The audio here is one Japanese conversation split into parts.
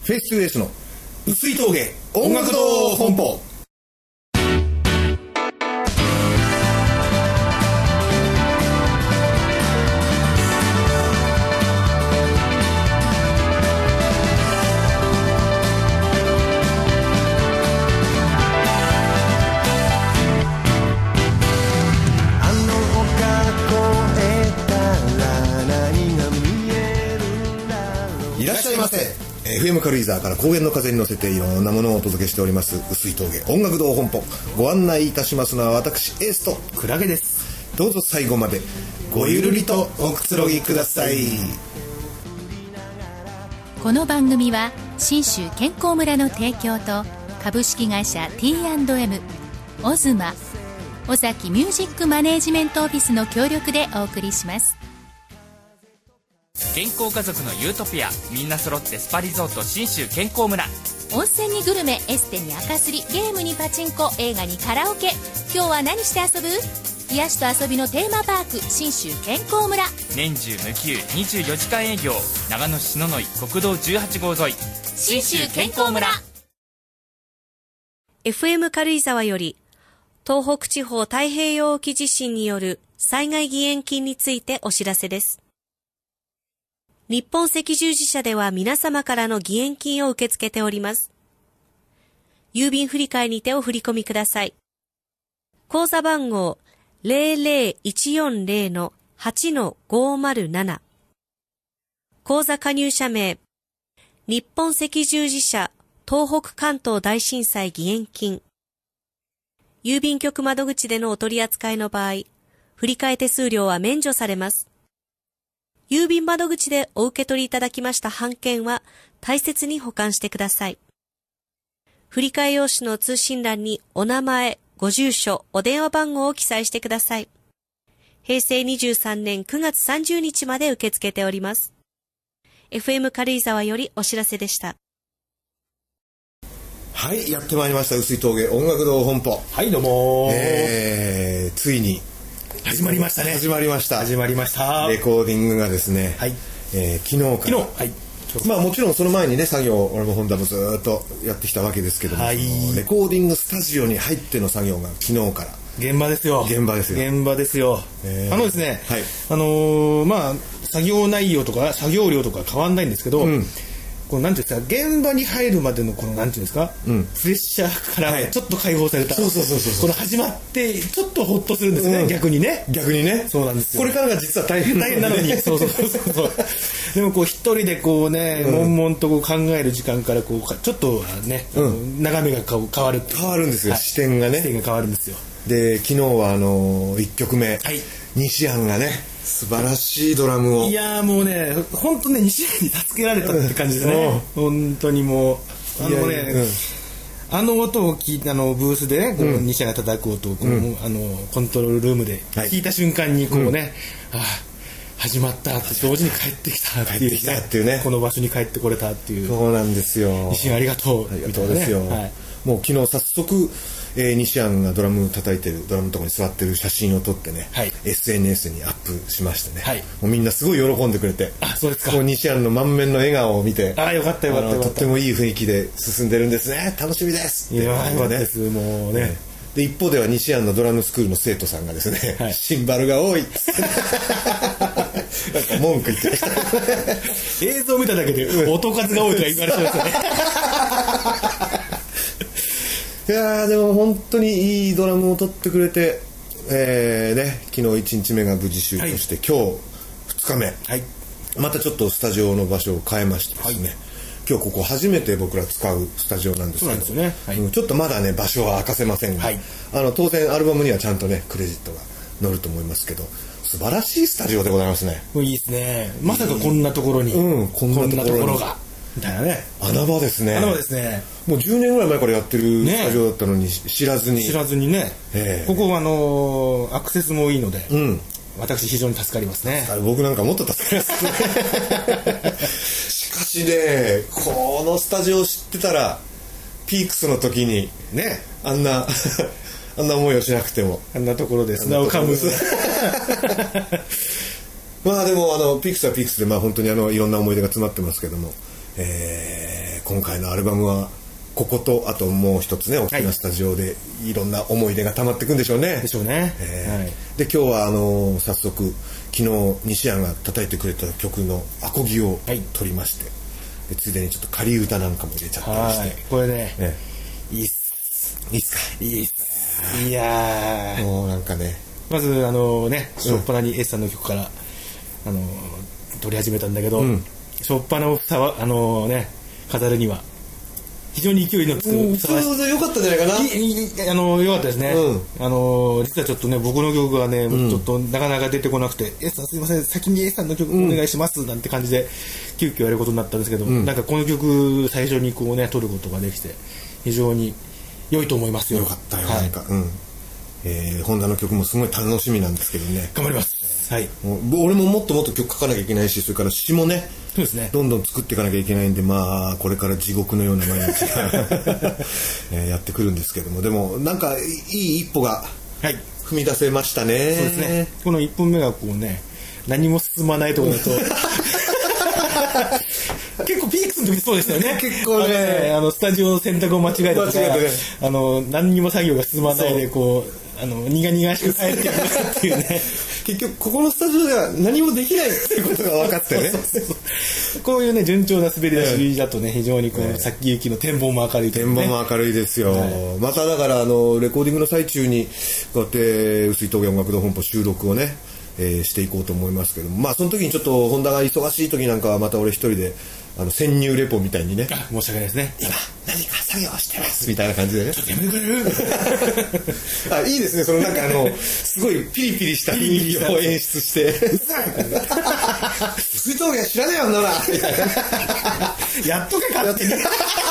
フェイス2エースの薄い峠音楽堂本舗。いらっしゃいませ。FM 軽井沢から高原の風に乗せていろんなものをお届けしております薄い峠音楽堂本舗。ご案内いたしますのは私エースとクラゲです。 どうぞ最後までごゆるりとおくつろぎください。 この番組は信州健康村の提供と株式会社 T&M オズマ尾崎ミュージックマネージメントオフィスの協力でお送りします。 健康家族のユートピア、みんな揃ってスパリゾート信州健康村。 温泉にグルメ、エステに赤すり、ゲームにパチンコ、映画にカラオケ。今日は何して遊ぶ？癒しと遊びのテーマパーク信州健康村。 年中無休24時間営業、長野市野々井国道18号沿い信州健康村。 FM 軽井沢より東北地方太平洋沖地震による災害義援金についてお知らせです。日本赤十字社では皆様からの義援金を受け付けております。郵便振替にてお振り込みください。口座番号 00140-8-507。口座加入者名、日本赤十字社東北関東大震災義援金。郵便局窓口でのお取り扱いの場合、振替手数料は免除されます。郵便窓口でお受け取りいただきました半券は大切に保管してください。振替用紙の通信欄にお名前、ご住所、お電話番号を記載してください。平成23年9月30日まで受け付けております。FM 軽井沢よりお知らせでした。 はい、やってまいりました薄い峠音楽堂本舗。 はい、どうも、 ついに始まりましたね。 始まりました。 レコーディングがですね、 はい、 昨日から、 はい、 まあもちろんその前にね作業俺も本田もずっとやってきたわけですけども、はい、レコーディングスタジオに入っての作業が昨日から現場ですよ。 現場ですよ。ですね、 はい、 まあ作業内容とか作業量とか変わんないんですけど、このなんていうんですか、現場に入るまでのこのなんていうんですか、プレッシャーからちょっと解放された、 そうこの始まってちょっとホッとするんですね、逆にね。 そうなんですよ。これからが実は大変なのにそうでもこう一人でこうね、悶々とこう考える時間からこうちょっとね、眺めが変わるんですよ、視点がね。 変わるんですよ。 で昨日は1曲目、西安がね素晴らしいドラムを、 いやもうね本当ね西安に助けられたって感じですね、本当にもうあの音を聞いたブースでね、こう西安が叩く音をこう、コントロールルームで聞いた瞬間にこうね、始まったって同時に帰ってきたっていうね、この場所に帰ってこれたっていう。 そうなんですよ。 西安ありがとうみたいなね。 もう昨日早速西安がドラム叩いてるドラムのところに座ってる写真を撮ってね、SNS にアップしましてね、もうみんなすごい喜んでくれて、 そうですか。 もう西安の満面の笑顔を見て、 よかったとってもいい雰囲気で進んでるんですね、楽しみですって。 よかったですもうね。 で一方では西安のドラムスクールの生徒さんがですね、シンバルが多いなんか文句言ってました映像見ただけで音数が多いとか言われてますよねいやでも本当にいいドラムを取ってくれて、昨日1日目が無事終了して、今日2日目、またちょっとスタジオの場所を変えましてですね、今日ここ初めて僕ら使うスタジオなんですけど、ちょっとまだね場所は明かせませんが、当然アルバムにはちゃんとねクレジットが載ると思いますけど、素晴らしいスタジオでございますね。 いいですね。まさかこんなところに、こんなところがみたいなね。 穴場ですね。もう10年ぐらい前からやってるスタジオだったのに知らずにね、ここアクセスもいいので、私非常に助かりますね。 僕なんかもっと助かりますしかしね、このスタジオ知ってたらピークスの時にね、あんな思いをしなくても、 あんなところで砂を噛むまあでもピークスはピークスで、まあ本当にいろんな思い出が詰まってますけども、今今回のアルバムはこことあともう一つね大きなスタジオでいろんな思い出が溜まっていくんでしょうね。 でしょうね。 で今日は早速昨日西安が叩いてくれた曲のアコギを取りまして、でついでにちょっと仮歌なんかも入れちゃったりして、 これね、いいっすいやーもうなんかね、 まず初っ端に S さんの曲から撮り始めたんだけど、初っ端の飾るには非常に勢いのつく良かったんじゃないかな。 良かったですね。実はちょっとね僕の曲がね、ちょっとなかなか出てこなくて S さんすいません先に S さんの曲お願いしますなんて感じで急遽やることになったんですけど、なんかこの曲最初にこうね撮ることができて非常に良いと思いますよ。 よかったよ、なんかホンダの曲もすごい楽しみなんですけどね。 頑張ります。 俺ももっともっと曲書かなきゃいけないし、それから詩もね、 そうですね、 どんどん作っていかなきゃいけないんで、まあこれから地獄のような毎日がやってくるんですけども、でもなんかいい一歩が踏み出せましたね。 そうですね。この1本目がこうね何も進まないところだと結構ピークスの時そうでしたよね。 結構ねスタジオの選択を間違えたとか、何にも作業が進まないでこう苦々しく帰ってくるっていうね結局ここのスタジオでは何もできないっていうことが分かってねこういうね順調な滑り出しだとね非常にこう先行きの展望も明るい、 展望も明るいですよ。まただからレコーディングの最中にこうやって碓氷峠音楽堂本舗収録をね、していこうと思いますけども、まあその時にちょっとホンダが忙しい時なんかはまた俺一人で潜入レポみたいにね、 申し訳ないですね、 今何か作業してますみたいな感じでね、 ちょっとやめてくれるいいですね、そのなんかすごいピリピリした雰囲気を演出してうざい碓氷峠知らねえよならみたいなやっとけ勝手に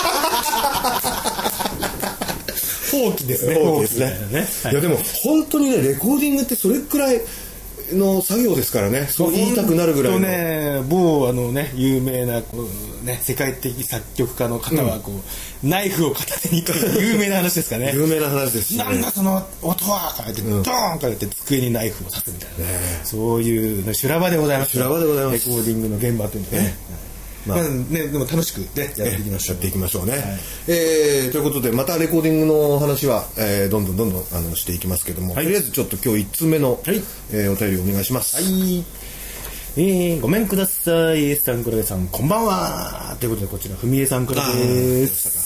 放棄ですね。 放棄ですね。いやでも本当にねレコーディングってそれくらいの作業ですからね。そう言いたくなるぐらいの。 ね、某有名な世界的作曲家の方はこう、ナイフを片手にという有名な話ですかね。 有名な話ですね。 なんだその音はとか言ってドーンとか言って机にナイフを刺すみたいな、そういう修羅場でございます。 修羅場でございます。 レコーディングの現場というのはね。でも楽しくやっていきましょう。 やっていきましょうね。ということでまたレコーディングの話はどんどんしていきますけども、とりあえずちょっと今日1通目のお便りをお願いします。 ごめんください。Sさん、くらげさん、こんばんは。ということでこちらふみえさんからです。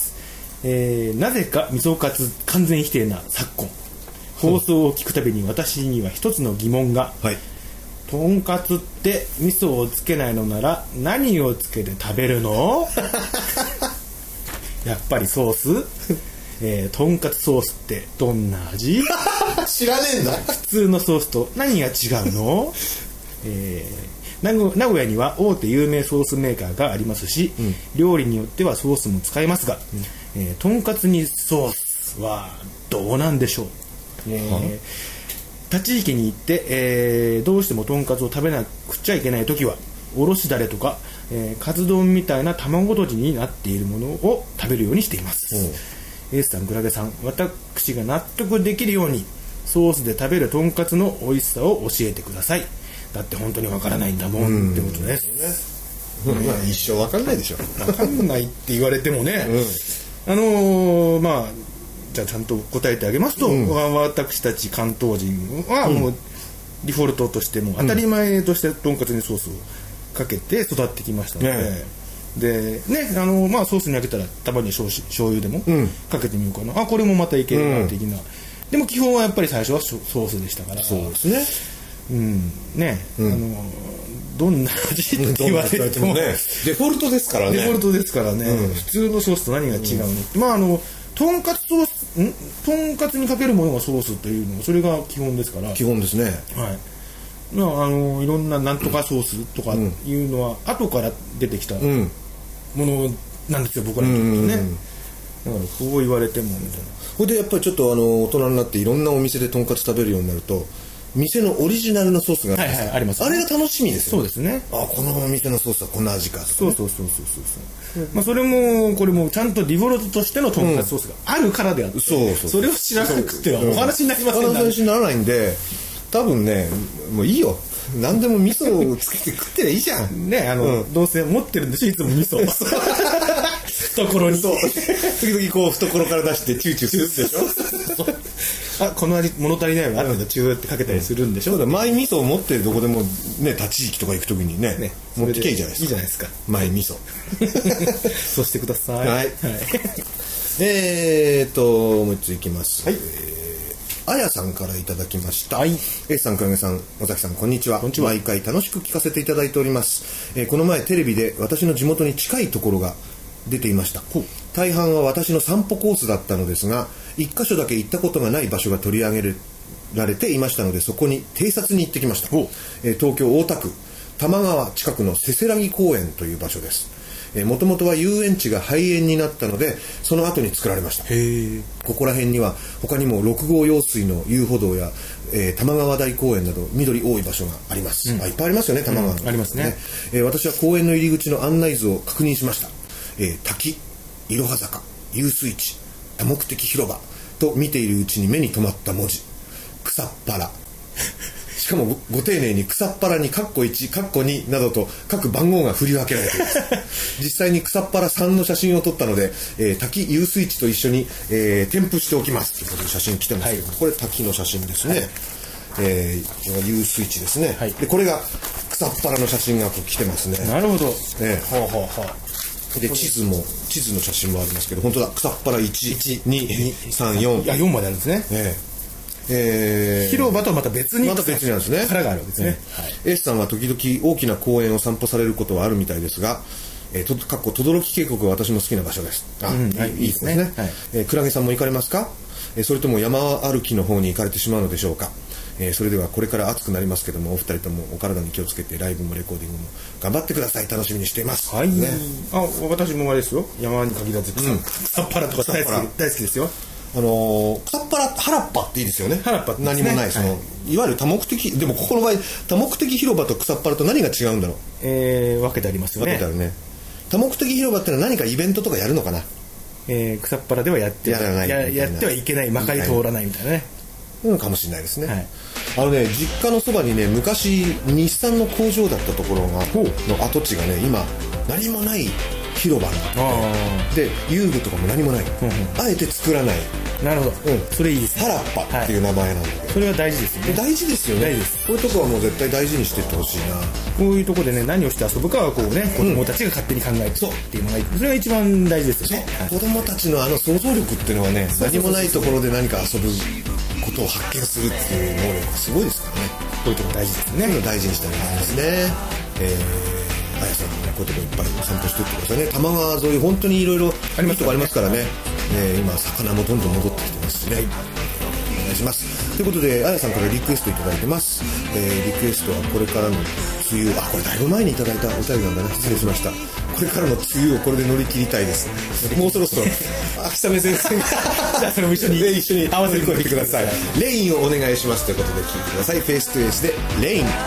なぜか味噌カツ完全否定な昨今、放送を聞くたびに私には一つの疑問が。とんかつって味噌をつけないのなら何をつけて食べるのやっぱりソース、とんかつソースってどんな味知らねえんだ。 普通のソースと何が違うの名古屋には大手有名ソースメーカーがありますし、料理によってはソースも使えますが、とんかつにソースはどうなんでしょう。立ち池に行って、どうしてもとんかつを食べなくちゃいけないときはおろしだれとか、カツ丼みたいな卵とじになっているものを食べるようにしています。エースさん、クラゲさん、私が納得できるようにソースで食べるとんかつの美味しさを教えてください。だって本当にわからないんだもんってことです。 一生わかんないでしょ。 わかんないって言われてもね、じゃあちゃんと答えてあげますと、私たち関東人はもうデフォルトとしても当たり前としてとんかつにソースをかけて育ってきましたので、でねソースにあげたらたまに醤油でもかけてみようかな、これもまたいけるな的な、でも基本はやっぱり最初はソースでしたから。 そうですね。 どんな味って言われてもデフォルトですからね。 デフォルトですからね。普通のソースと何が違うの。とんかつにかけるものがソースというのはそれが基本ですから。 基本ですね。 いろんななんとかソースとかいうのは後から出てきたものなんですよ、僕らにとってね。だからこう言われてもみたいな。 これでやっぱりちょっと大人になっていろんなお店でとんかつ食べるようになると、店のオリジナルのソースがあります。 あれが楽しみですよ。 そうですね。 このお店のソースはこんな味か。 そう。それもこれもちゃんとデフォルトとしてのとんかつソースがあるからであって、それを知らなくてはお話になりませんから。 お話にならないんで、多分ね、もういいよ。何でも味噌をつけて食ってりゃいいじゃん。 どうせ持ってるんでしょ、いつも味噌。 懐に。 そう。時々こう懐から出してチューチューするでしょ。あ、この味物足りないわってチューってかけたりするんでしょ。 そうだ、マイ味噌を持ってどこでもね、立ち行きとか行く時にね、持ってけいじゃないですか。 いいじゃないですか。 マイ味噌。 そうしてください。 はい。もう一ついきます。はい。あやさんからいただきました。はい。Sさん、くらげさん、尾崎さん、こんにちは。毎回楽しく聞かせていただいております。この前テレビで私の地元に近いところが出ていました。大半は私の散歩コースだったのですが、一箇所だけ行ったことがない場所が取り上げられていましたので、そこに偵察に行ってきました。東京大田区多摩川近くのせせらぎ公園という場所です。もともとは遊園地が廃園になったので、その後に作られました。ここら辺には他にも6号用水の遊歩道や、多摩川台公園など緑多い場所があります。いっぱいありますよね、多摩川、 ありますね。 私は公園の入り口の案内図を確認しました。滝、いろは坂、遊水地、多目的広場と見ているうちに目に留まった文字、草っ腹。しかもご丁寧に草っ腹にカッコ1、カッコ2などと各番号が振り分けられています。実際に草っ腹3の写真を撮ったので、滝遊水地と一緒に、添付しておきますということで写真来てますけど、これ滝の写真ですね。遊水地ですね。でこれが草っ腹の写真が来てますね。 なるほど。 で地図の写真もありますけど、本当だ、草っ腹1、2、3、4。 4まであるんですね。広場とはまた別になんですね。 腹があるわけですね。 S さんは時々大きな公園を散歩されることはあるみたいですが、かっこ轟渓谷は私も好きな場所です。いいですね。クラゲさんも行かれますか？それとも山歩きの方に行かれてしまうのでしょうか？それではこれから暑くなりますけども、お二人ともお体に気をつけてライブもレコーディングも頑張ってください。楽しみにしています。 はい。私もあれですよ。山に限らず草っ腹とか大好きですよ。 草っ腹原っぱっていいですよね。 原っぱって何もない、いわゆる多目的、でもここの場合多目的広場と草っ腹と何が違うんだろう。 分けてありますよね。 分けてあるね。多目的広場ってのは何かイベントとかやるのかな。 草っ腹ではやってはいけない、まかり通らないみたいなね。 かもしれないですね。実家のそばにね、昔日産の工場だったところがの跡地がね、今何もない広場になってて、で遊具とかも何もない、あえて作らない。 なるほど、それいいですね。 原っぱっていう名前なんだけど、 それは大事ですよね。 大事ですよね。こういうとこはもう絶対大事にしていってほしいな。 こういうとこでね、何をして遊ぶかはこうね、子供たちが勝手に考えてっていうのがそれが一番大事ですよね。 子供たちの想像力っていうのはね、何もないところで何か遊ぶことを発見するっていう能力がすごいですからね。 こういうとこ大事ですね。 大事にしたいですね。あやさんもね、こういうとこいっぱい散歩していってくださいね。多摩川沿い本当にいろいろいいとこありますからね。今魚もどんどん戻ってきてますしね。お願いします。ということで、あやさんからリクエストいただいてます。リクエストはこれからの梅雨、これだいぶ前にいただいたお便りなんだね。失礼しました。これからの梅雨をこれで乗り切りたいです。もうそろそろ秋雨先生がじゃあそれも一緒に合わせてください。レインをお願いしますということで聞いてください。フェイストゥエースでレイン。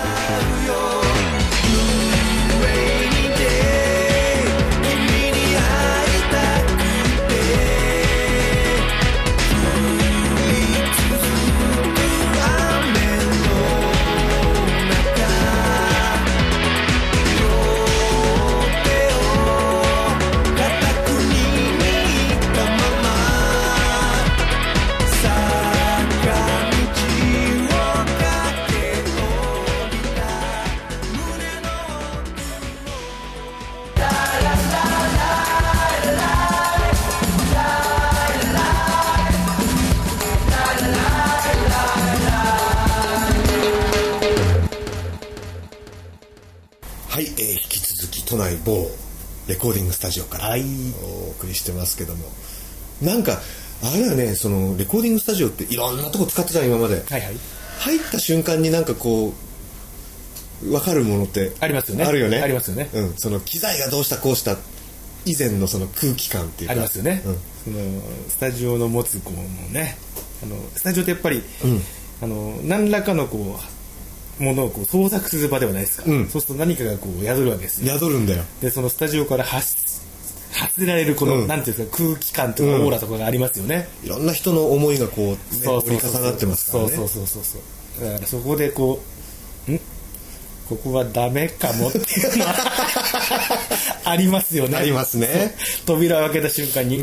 都内某レコーディングスタジオからお送りしてますけども、なんかあれはね、そのレコーディングスタジオっていろんなとこ使ってた今まで、入った瞬間になんかこう分かるものってありますよね。 あるよね。 ありますよね。 その機材がどうしたこうした以前のその空気感っていうかありますよね。そのスタジオの持つこうね、スタジオってやっぱり、何らかのこうものをこう創作する場ではないですか。そうすると何かがこう宿るわけですよ。 宿るんだよ。 でそのスタジオから発せられるこの、なんていうんですか、空気感とかオーラとかがありますよね。 いろんな人の思いがこう折り重なってますからね。 そうだからそこでこここはダメかもっていうのはありますよね。 ありますね。 扉を開けた瞬間に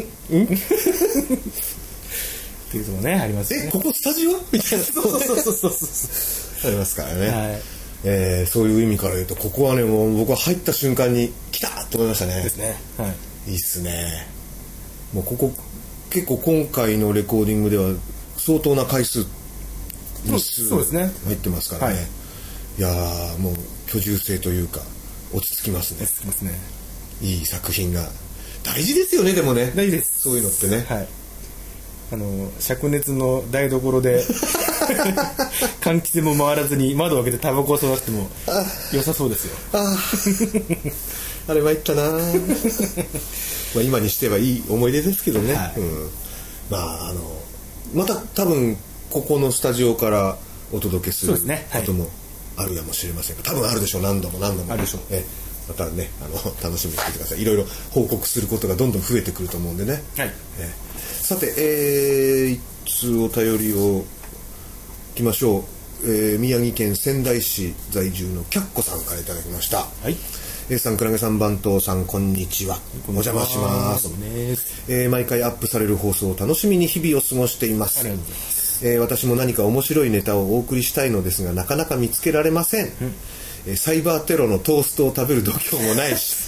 っていうのもねありますね。 ここスタジオみたいなそうありますからね、はいそういう意味から言うとここはねもう僕は入った瞬間に来たと思いましたね。 ですね、はい、 いいっすね。もうここ結構今回のレコーディングでは相当な回数日数入ってますからね、はい、いやもう居住性というか落ち着きますね。 落ち着きますね。 いい作品が大事ですよね。でもね大事です。 そういうのってね、 はい、灼熱の台所で換気扇も回らずに窓を開けてタバコを吸わせても良さそうですよ。 あれ参ったなまあ今にしてはいい思い出ですけどね、はいまあまた多分ここのスタジオからお届けすることもあるやもしれませんが、多分あるでしょう。何度もあるでしょう。またね楽しみにしてください。いろいろ報告することがどんどん増えてくると思うんでね、はいさて、一通お便りをいきましょう。宮城県仙台市在住のキャッコさんからいただきました。はい。A さん、クラゲさん、番頭さん、こんにちは。お邪魔します。毎回アップされる放送を楽しみに日々を過ごしています。ありがとうございます。私も何か面白いネタをお送りしたいのですがなかなか見つけられません。サイバーテロのトーストを食べる度胸もないし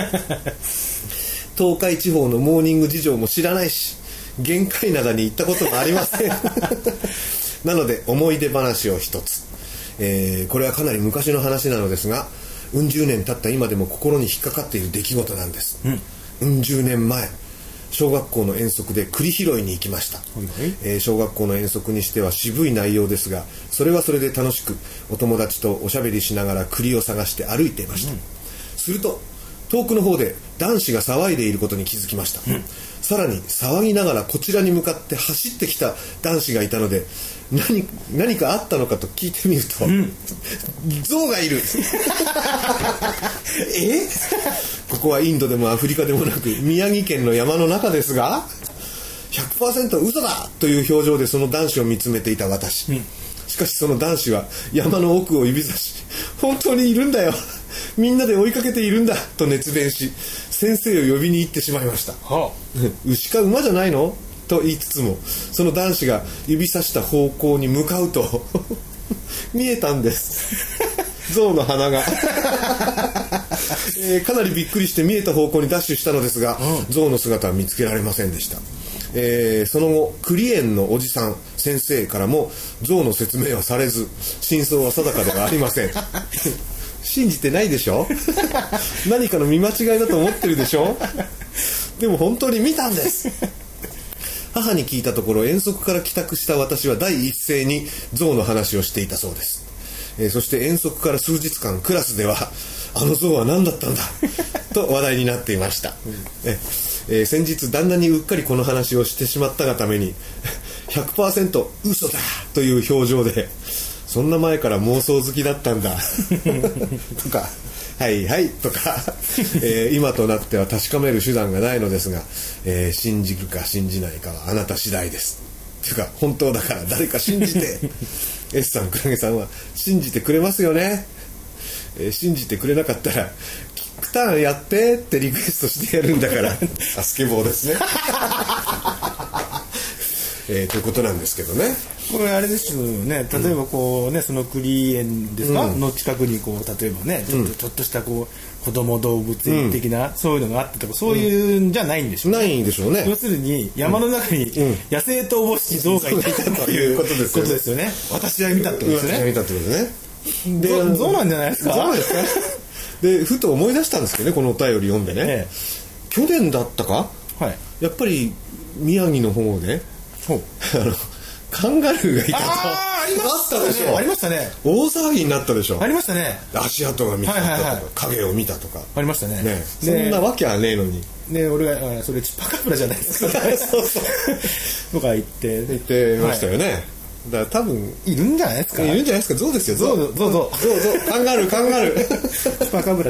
東海地方のモーニング事情も知らないし限界灘に行ったこともありませんなので思い出話を一つ、これはかなり昔の話なのですがうん十年経った今でも心に引っかかっている出来事なんです。うん十年前小学校の遠足で栗拾いに行きました。小学校の遠足にしては渋い内容ですがそれはそれで楽しくお友達とおしゃべりしながら栗を探して歩いていました。すると遠くの方で男子が騒いでいることに気づきました。さらに騒ぎながらこちらに向かって走ってきた男子がいたので何かあったのかと聞いてみると、象がいるここはインドでもアフリカでもなく宮城県の山の中ですが 100% 嘘だという表情でその男子を見つめていた私、しかしその男子は山の奥を指さし本当にいるんだよみんなで追いかけているんだと熱弁し先生を呼びに行ってしまいました。牛か馬じゃないのと言いつつもその男子が指さした方向に向かうと見えたんです象の鼻が、かなりびっくりして見えた方向にダッシュしたのですが、象の姿は見つけられませんでした。その後栗園のおじさん先生からも象の説明はされず真相は定かではありません信じてないでしょ何かの見間違いだと思ってるでしょでも本当に見たんです母に聞いたところ遠足から帰宅した私は第一声に象の話をしていたそうです。そして遠足から数日間クラスではあの象は何だったんだと話題になっていました。先日旦那にうっかりこの話をしてしまったがために 100% 嘘だという表情でそんな前から妄想好きだったんだとかはいはいとか、今となっては確かめる手段がないのですが、信じるか信じないかはあなた次第ですというか本当だから誰か信じてS さんクラゲさんは信じてくれますよね。信じてくれなかったらキックターンやってってリクエストしてやるんだからスケボーですねということなんですけどね。 これあれですよね。例えばこうね、その栗園ですか、の近くにこう例えばねちょっとしたこう子供動物園的な、そういうのがあってとかそういうんじゃないんでしょうね。 ないんでしょうね。 要するに山の中に野生逃亡し象がいたということですよね。私は見たってことですね。 私は見たってことね。で象なんじゃないですか。 象ですか。でふと思い出したんですけどね、このお便り読んでね、去年だったか、やっぱり宮城の方でカンガルーがいたとあったでしょ。ありましたね。 大騒ぎになったでしょ。 ありましたね。 足跡が見つかったとか、影を見たとかありましたね。 そんなわけはねえのにね、俺がそれチュパカブラじゃないですかとか言ってましたよね。だから多分いるんじゃないですか。 いるんじゃないですか。象ですよ。象カンガルーチュパカブラ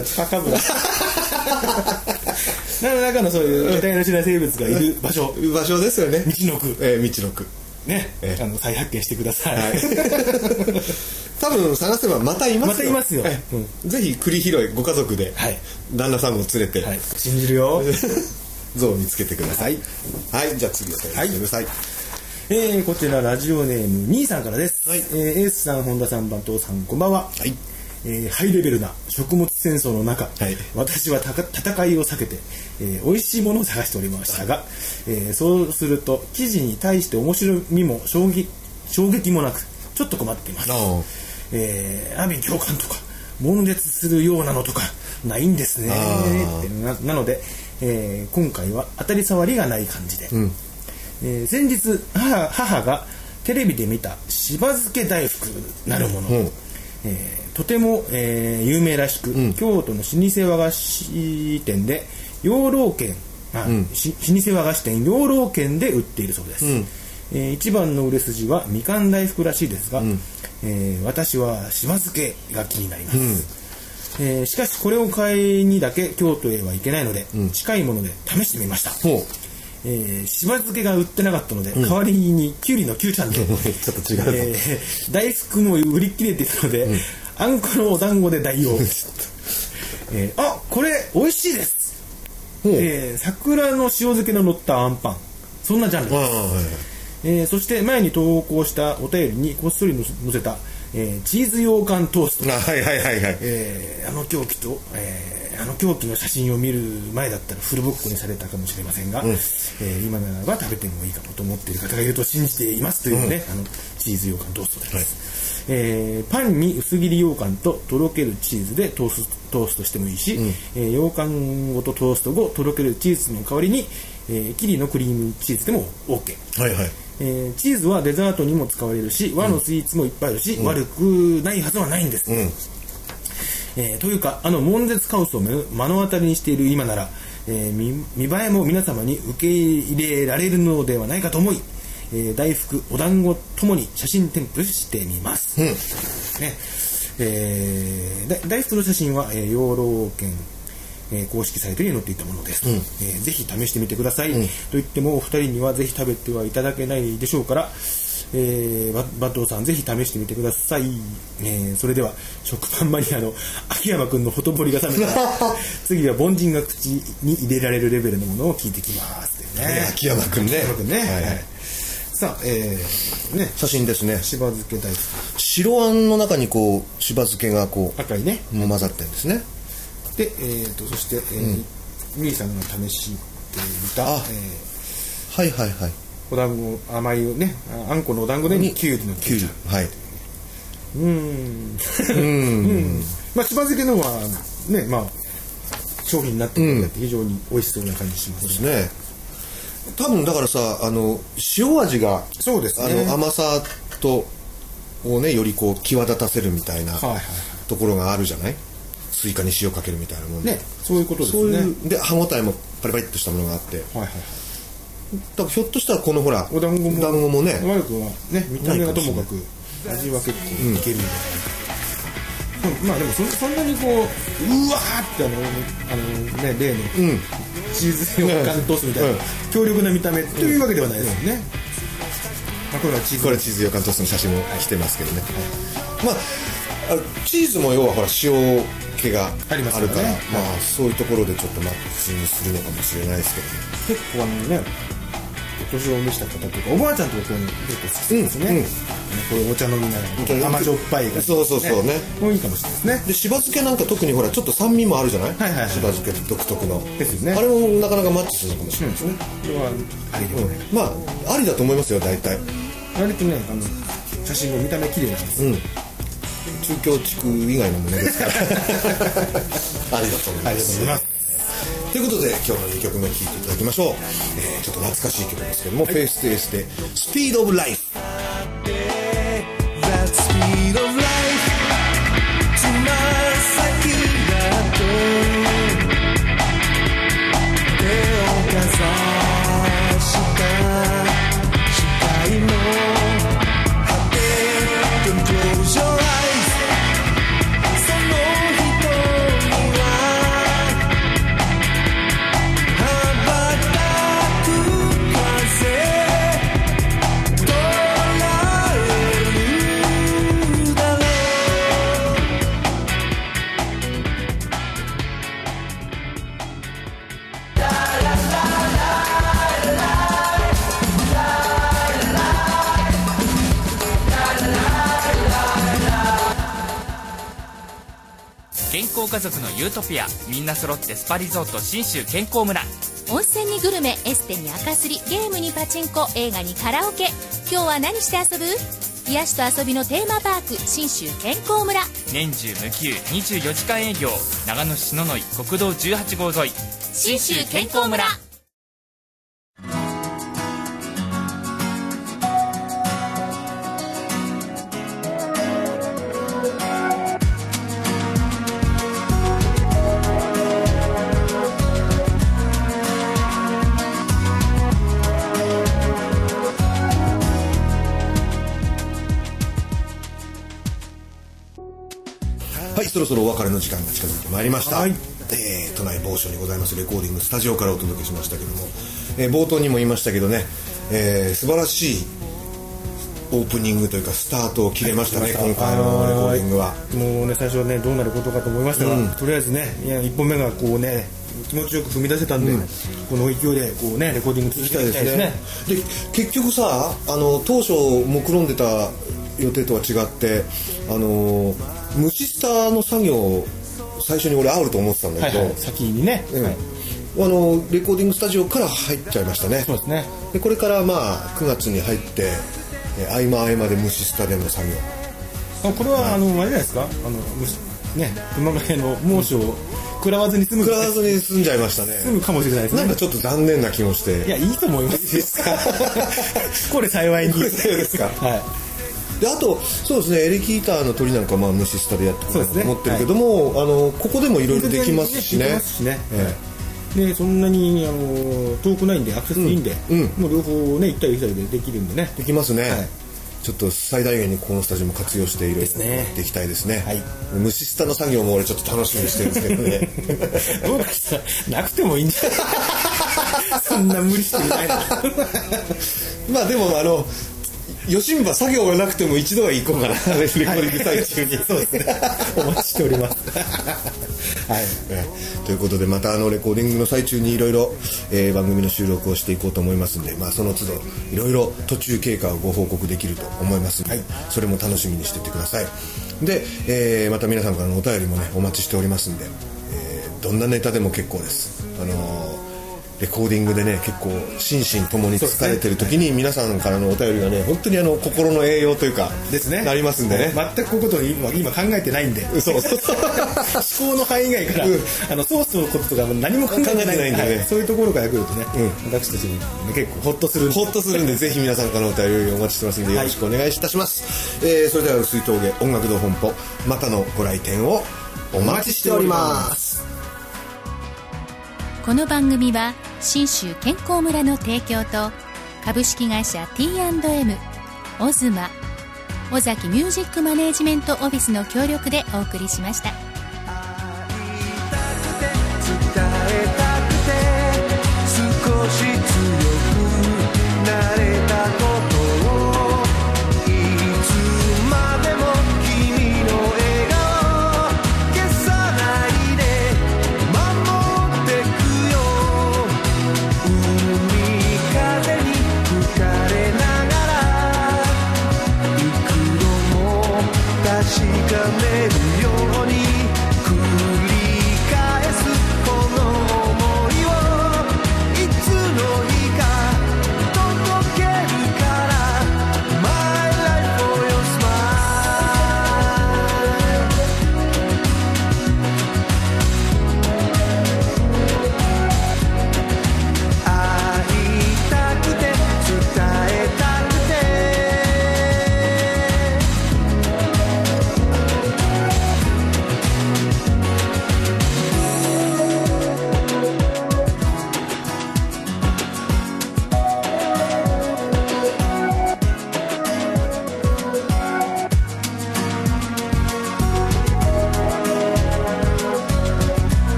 何らかのそういう得体の知らない生物がいる場所ですよね。 道のく道のくね、再発見してください、 多分探せばまたいますよ。 またいますよ。 ぜひ栗拾いご家族で旦那さんも連れて、 信じるよ。 像を見つけてください。はい、じゃあ次お願いしてください。 こちらラジオネーム兄さんからです。エースさん、本田さん、番頭さん、こんばんは。ハイレベルな食物戦争の中、私は戦いを避けて、美味しいものを探しておりましたが、そうすると記事に対して面白みも衝撃もなくちょっと困っています。阿鼻教官とか悶絶するようなのとかないんですね。なので、今回は当たり障りがない感じで、先日母がテレビで見たしば漬け大福なるもの、とても、有名らしく、京都の老舗和菓子店で養老軒、老舗和菓子店養老軒で売っているそうです。一番の売れ筋はみかん大福らしいですが、私はしば漬けが気になります。しかしこれを買いにだけ京都へは行けないので、近いもので試してみました。しば漬けが売ってなかったので、代わりにきゅうりのキューちゃんでちょっと違う、大福も売り切れていたので、あんこのお団子で代用。あ、これ美味しいです。桜の塩漬けの乗ったあんパン、そんなジャンルです。そして前に投稿したお便りにこっそり載せた、チーズ羊羹トースト。あの狂気と、あの狂気の写真を見る前だったらフルボッコにされたかもしれませんが、今ならば食べてもいいかもと思っている方がいると信じていますというね、チーズ羊羹トーストです。パンに薄切り羊羹ととろけるチーズでトーストしてもいいし、羊羹ごとトースト後とろけるチーズの代わりに、キリのクリームチーズでも OK。チーズはデザートにも使われるし、和のスイーツもいっぱいあるし、悪くないはずはないんです。というか悶絶カオスを目の当たりにしている今なら、見栄えも皆様に受け入れられるのではないかと思い、大福お団子ともに写真添付してみます。大福の写真は、養老軒公式サイトに載っていたものです。ぜひ試してみてください。と言ってもお二人にはぜひ食べてはいただけないでしょうから、バッドさんぜひ試してみてください。それでは食パンマニアの秋山くんのほとぼりが冷めたら次は凡人が口に入れられるレベルのものを聞いてきます。 秋山くんね。 さあ、 写真ですね。 しば漬け大福。 白あんの中にこうしば漬けがこう赤いね混ざってるんですね。 で、そして、兄さんが試していた、お団子、甘いね、あんこのお団子できゅうりのキュウリ。まあしば漬けのはね、まあ商品になっていて非常に美味しそうな感じしますね。多分だからさ、塩味がそうですね、 甘さとをねよりこう際立たせるみたいなところがあるじゃない。スイカに塩かけるみたいなもんね、そういうことですね。 で歯ごたえもパリパリっとしたものがあって、だからひょっとしたらこのほらお団子もね、 悪くはね、見た目がともかく味は結構いけるんじゃないか。まあでもそんなにこううわーって例のチーズ羊羹トーストみたいな強力な見た目というわけではないですよね。これはチーズ羊羹トーストの写真も来てますけどね。まあチーズも要はほら塩気があるから、まあそういうところでちょっとマッチングするのかもしれないですけど、 結構ねお年を召した方とかおばあちゃんとかこういうの結構好きですね。これお茶飲みながら甘じょっぱいがそうね、 もういいかもしれないですね。 でしば漬けなんか特にほらちょっと酸味もあるじゃない。しば漬け独特のですね。 あれもなかなかマッチするのかもしれないですね。 これはありでもない。 まあありだと思いますよ大体。 割とね写真の見た目綺麗なんです。 中京地区以外のものですからありがとうございます。ということで今日の2曲目聴いていただきましょう。ちょっと懐かしい曲ですけども、フェイストゥエースでスピードオブライフ。 だ康家族のユートピア、みんな揃ってスパリゾート信州健康村。 温泉にグルメ、エステに赤すり、ゲームにパチンコ、映画にカラオケ。今日は何して遊ぶ？癒しと遊びのテーマパーク、信州健康村。 年中無休24時間営業、長野市篠ノ井国道18号沿い、信州健康村。 はい、そろそろお別れの時間が近づいてまいりました、都内某所にございますレコーディングスタジオからお届けしましたけども、冒頭にも言いましたけどね、素晴らしいオープニングというかスタートを切れましたね、今回のレコーディングは。 もうね、最初はねどうなることかと思いましたが、とりあえずね、1本目がこうね気持ちよく踏み出せたんで、この勢いでこうねレコーディング続けていきたいですね。 で結局さ、当初目論んでた予定とは違って、虫スタの作業最初に俺あると思ってたんだけど、 先にね、 レコーディングスタジオから入っちゃいましたね。 そうですね。 でこれからまあ9月に入って合間合間で虫スタでの作業、 これはあれじゃないですか、熊谷の猛暑を食らわずに済むんじゃいましたね。 済むかもしれないですね。 なんかちょっと残念な気もして。 いや、いいと思います。いいですかこれ幸いに。 これ幸いですか。はい。であとそうですね、エレキギターの鳥なんかまあ虫スタでやってくると思ってるけども、ここでもいろいろできますしね。 でそんなに遠くないんでアクセスいいんで、もう両方ね行ったり来たりでできるんでね。 できますね。ちょっと最大限にこのスタジオも活用していろいろやっていきたいですね。虫スタの作業も俺ちょっと楽しみにしてるんですけどね。 どうかしたらなくてもいいんじゃないそんな無理していないの。 まあでも吉村作業がなくても一度は行こうかな、レコーディング最中に。 そうですね。お待ちしております。 はい、ということでまたレコーディングの最中にいろいろ番組の収録をしていこうと思いますんで、その都度いろいろ途中経過をご報告できると思いますので、それも楽しみにしていってください。で、また皆さんからのお便りもねお待ちしておりますんで、どんなネタでも結構です。レコーディングでね結構心身ともに疲れてる時に皆さんからのお便りがね本当に心の栄養というかですね、 なりますんでね。 全くこういうことを今考えてないんで、 そう思考の範囲外からソースのこととか何も考えてないんでね、そういうところから来るとね、私たちに結構ホッとするんでぜひ皆さんからのお便りお待ちしてますんでよろしくお願いいたします。それでは薄い峠音楽堂本舗またのご来店をお待ちしております。 この番組は信州健康村の提供と株式会社 T&M、 オズマ、尾崎ミュージックマネージメントオフィスの協力でお送りしました。